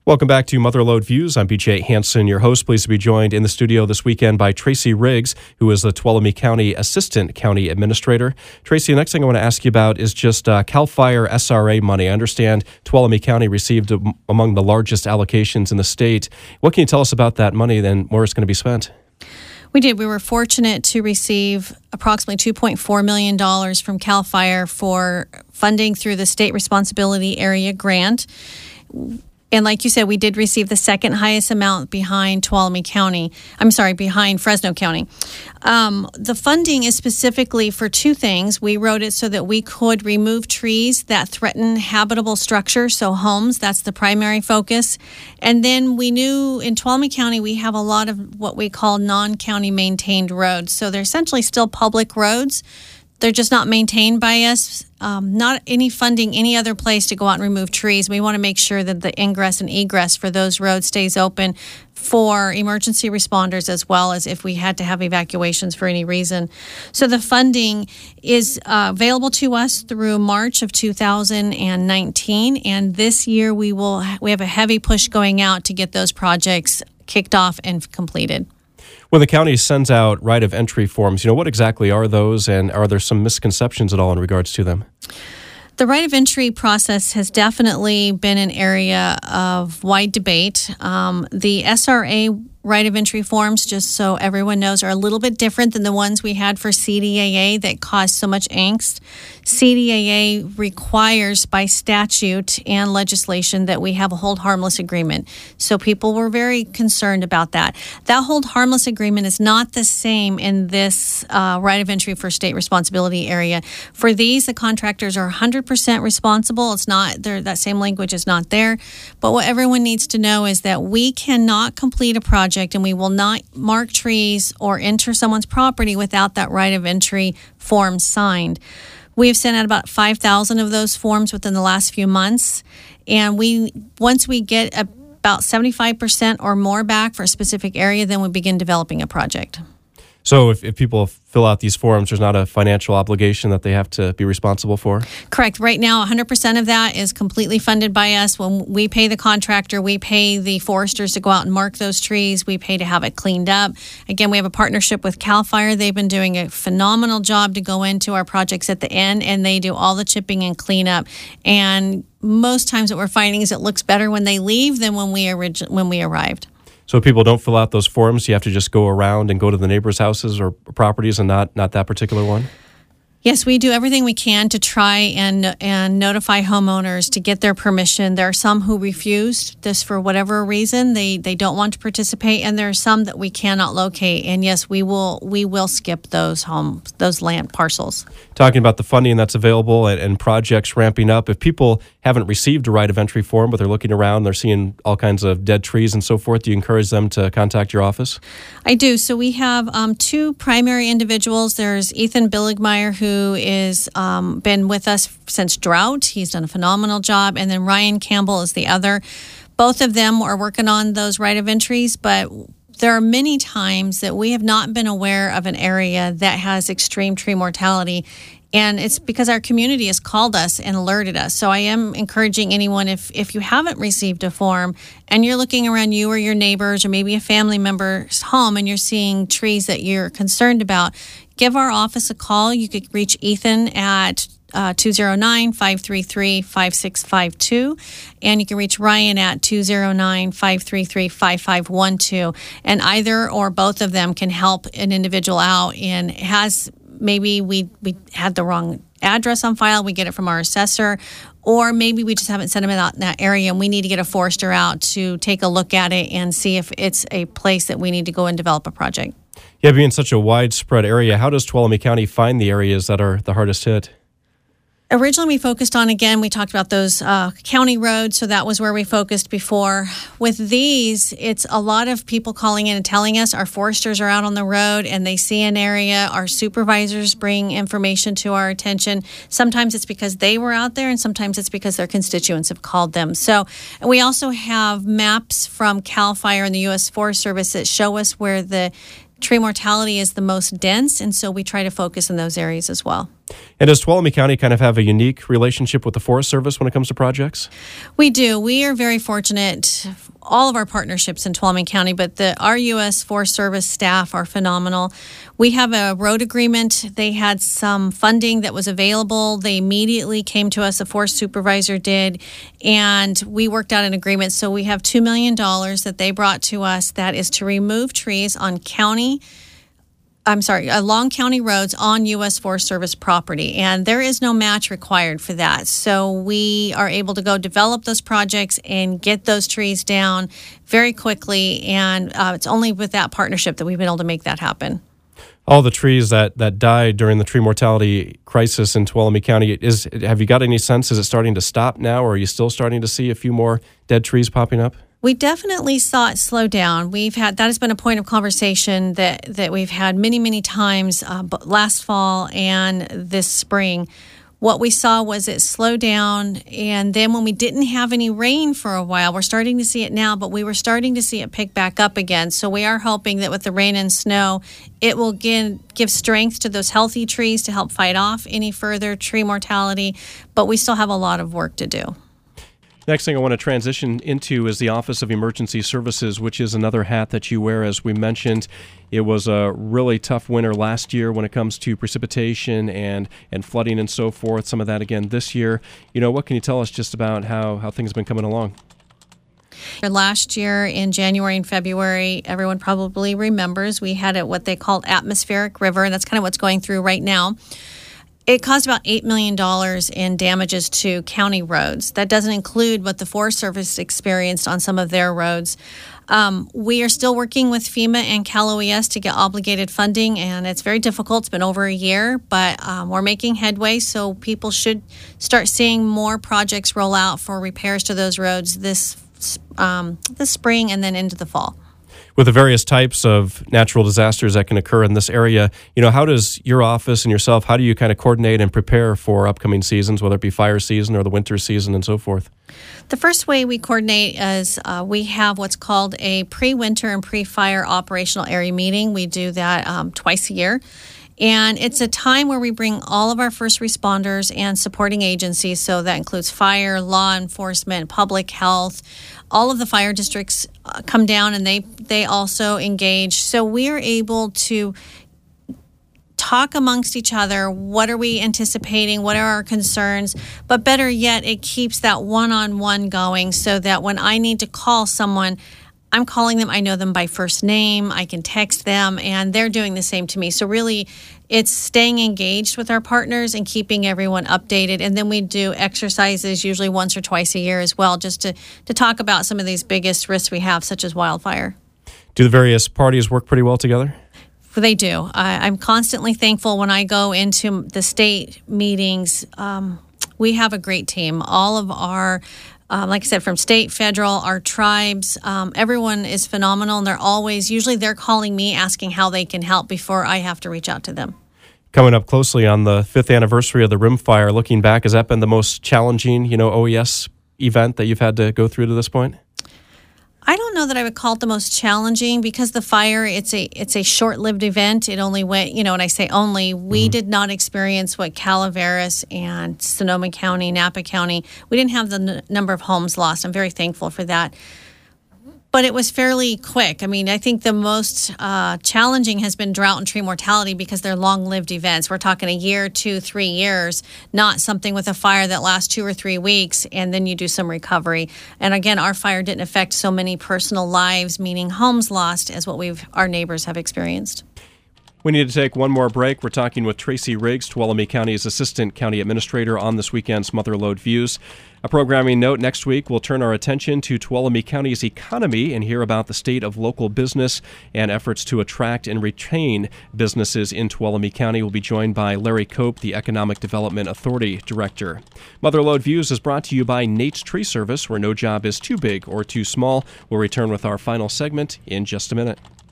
Welcome back to Motherlode Views. I'm BJ Hansen, your host. Pleased to be joined in the studio this weekend by Tracy Riggs, who is the Tuolumne County Assistant County Administrator. Tracy, the next thing I want to ask you about is just CAL FIRE SRA money. I understand Tuolumne County received among the largest allocations in the state. What can you tell us about that money and where it's going to be spent? We did. We were fortunate to receive approximately $2.4 million from CAL FIRE for funding through the State Responsibility Area Grant. And like you said, we did receive the second highest amount behind behind Fresno County. The funding is specifically for two things. We wrote it so that we could remove trees that threaten habitable structures, so homes. That's the primary focus. And then we knew in Tuolumne County, we have a lot of what we call non-county maintained roads. So they're essentially still public roads. They're just not maintained by us. Not any funding any other place to go out and remove trees. We want to make sure that the ingress and egress for those roads stays open for emergency responders, as well as if we had to have evacuations for any reason. So the funding is available to us through March of 2019, and this year we have a heavy push going out to get those projects kicked off and completed. When the county sends out right of entry forms, what exactly are those, and are there some misconceptions at all in regards to them? The right of entry process has definitely been an area of wide debate. The SRA right of entry forms, just so everyone knows, are a little bit different than the ones we had for CDAA that caused so much angst. CDAA requires by statute and legislation that we have a hold harmless agreement. So people were very concerned about that. That hold harmless agreement is not the same in this right of entry for state responsibility area. For these, the contractors are 100% responsible. It's not there. That same language is not there. But what everyone needs to know is that we cannot complete a project and we will not mark trees or enter someone's property without that right of entry form signed. We have sent out about 5,000 of those forms within the last few months, and once we get about 75% or more back for a specific area, then we begin developing a project. So if people fill out these forms, there's not a financial obligation that they have to be responsible for? Correct. Right now, 100% of that is completely funded by us. When we pay the contractor, we pay the foresters to go out and mark those trees. We pay to have it cleaned up. Again, we have a partnership with CAL FIRE. They've been doing a phenomenal job to go into our projects at the end, and they do all the chipping and cleanup. And most times what we're finding is it looks better when they leave than when we arrived. So if people don't fill out those forms, you have to just go around and go to the neighbors' houses or properties and not that particular one? Yes, we do everything we can to try and notify homeowners to get their permission. There are some who refused this for whatever reason. They don't want to participate, and there are some that we cannot locate. And yes, we will skip those land parcels. Talking about the funding that's available and projects ramping up, if people haven't received a right of entry form, but they're looking around, they're seeing all kinds of dead trees and so forth, do you encourage them to contact your office? I do. So we have two primary individuals. There's Ethan Billigmeyer, who is been with us since drought. He's done a phenomenal job. And then Ryan Campbell is the other. Both of them are working on those right of entries, but there are many times that we have not been aware of an area that has extreme tree mortality. And it's because our community has called us and alerted us. So I am encouraging anyone, if you haven't received a form and you're looking around you or your neighbors or maybe a family member's home and you're seeing trees that you're concerned about, give our office a call. You could reach Ethan at 209-533-5652. And you can reach Ryan at 209-533-5512. And either or both of them can help an individual out. And maybe we had the wrong address on file. We get it from our assessor. Or maybe we just haven't sent them out in that area and we need to get a forester out to take a look at it and see if it's a place that we need to go and develop a project. Yeah, being such a widespread area, how does Tuolumne County find the areas that are the hardest hit? Originally, we focused on, again, we talked about those county roads, so that was where we focused before. With these, it's a lot of people calling in and telling us our foresters are out on the road and they see an area. Our supervisors bring information to our attention. Sometimes it's because they were out there and sometimes it's because their constituents have called them. So we also have maps from CAL FIRE and the U.S. Forest Service that show us where the tree mortality is the most dense, and so we try to focus in those areas as well. And does Tuolumne County kind of have a unique relationship with the Forest Service when it comes to projects? We do. We are very fortunate. All of our partnerships in Tuolumne County, but our U.S. Forest Service staff are phenomenal. We have a road agreement. They had some funding that was available. They immediately came to us, the forest supervisor did, and we worked out an agreement. So we have $2 million that they brought to us that is to remove trees on along county roads on U.S. Forest Service property, and there is no match required for that. So we are able to go develop those projects and get those trees down very quickly, and it's only with that partnership that we've been able to make that happen. All the trees that died during the tree mortality crisis in Tuolumne County, have you got any sense, is it starting to stop now, or are you still starting to see a few more dead trees popping up? We definitely saw it slow down. That has been a point of conversation that we've had many, many times last fall and this spring. What we saw was it slow down, and then when we didn't have any rain for a while, we're starting to see it now, but we were starting to see it pick back up again. So we are hoping that with the rain and snow, it will give strength to those healthy trees to help fight off any further tree mortality, but we still have a lot of work to do. Next thing I want to transition into is the Office of Emergency Services, which is another hat that you wear. As we mentioned, it was a really tough winter last year when it comes to precipitation and flooding and so forth. Some of that again this year. What can you tell us just about how things have been coming along? Last year in January and February, everyone probably remembers, we had what they called atmospheric river, and that's kind of what's going through right now. It caused about $8 million in damages to county roads. That doesn't include what the Forest Service experienced on some of their roads. We are still working with FEMA and Cal OES to get obligated funding, and it's very difficult. It's been over a year, but we're making headway, so people should start seeing more projects roll out for repairs to those roads this spring and then into the fall. With the various types of natural disasters that can occur in this area, how does your office and yourself, how do you kind of coordinate and prepare for upcoming seasons, whether it be fire season or the winter season and so forth? The first way we coordinate is we have what's called a pre-winter and pre-fire operational area meeting. We do that twice a year. And it's a time where we bring all of our first responders and supporting agencies, so that includes fire, law enforcement, public health. All of the fire districts come down and they also engage. So we are able to talk amongst each other. What are we anticipating? What are our concerns? But better yet, it keeps that one-on-one going so that when I need to call someone, I'm calling them, I know them by first name, I can text them, and they're doing the same to me. So really, it's staying engaged with our partners and keeping everyone updated. And then we do exercises usually once or twice a year as well, just to talk about some of these biggest risks we have, such as wildfire. Do the various parties work pretty well together? They do. I'm constantly thankful when I go into the state meetings. We have a great team. All of our like I said, from state, federal, our tribes, everyone is phenomenal, and usually they're calling me asking how they can help before I have to reach out to them. Coming up closely on the 5th anniversary of the Rim Fire, looking back, has that been the most challenging, OES event that you've had to go through to this point? I don't know that I would call it the most challenging because the fire, it's a short-lived event. It only went, when I say only, we did not experience what Calaveras and Sonoma County, Napa County, we didn't have the number of homes lost. I'm very thankful for that. But it was fairly quick. I mean, I think the most challenging has been drought and tree mortality because they're long-lived events. We're talking a year, 2, 3 years, not something with a fire that lasts 2 or 3 weeks, and then you do some recovery. And again, our fire didn't affect so many personal lives, meaning homes lost, as what our neighbors have experienced. We need to take one more break. We're talking with Tracy Riggs, Tuolumne County's Assistant County Administrator, on this weekend's Mother Lode Views. A programming note, next week we'll turn our attention to Tuolumne County's economy and hear about the state of local business and efforts to attract and retain businesses in Tuolumne County. We'll be joined by Larry Cope, the Economic Development Authority Director. Mother Lode Views is brought to you by Nate's Tree Service, where no job is too big or too small. We'll return with our final segment in just a minute.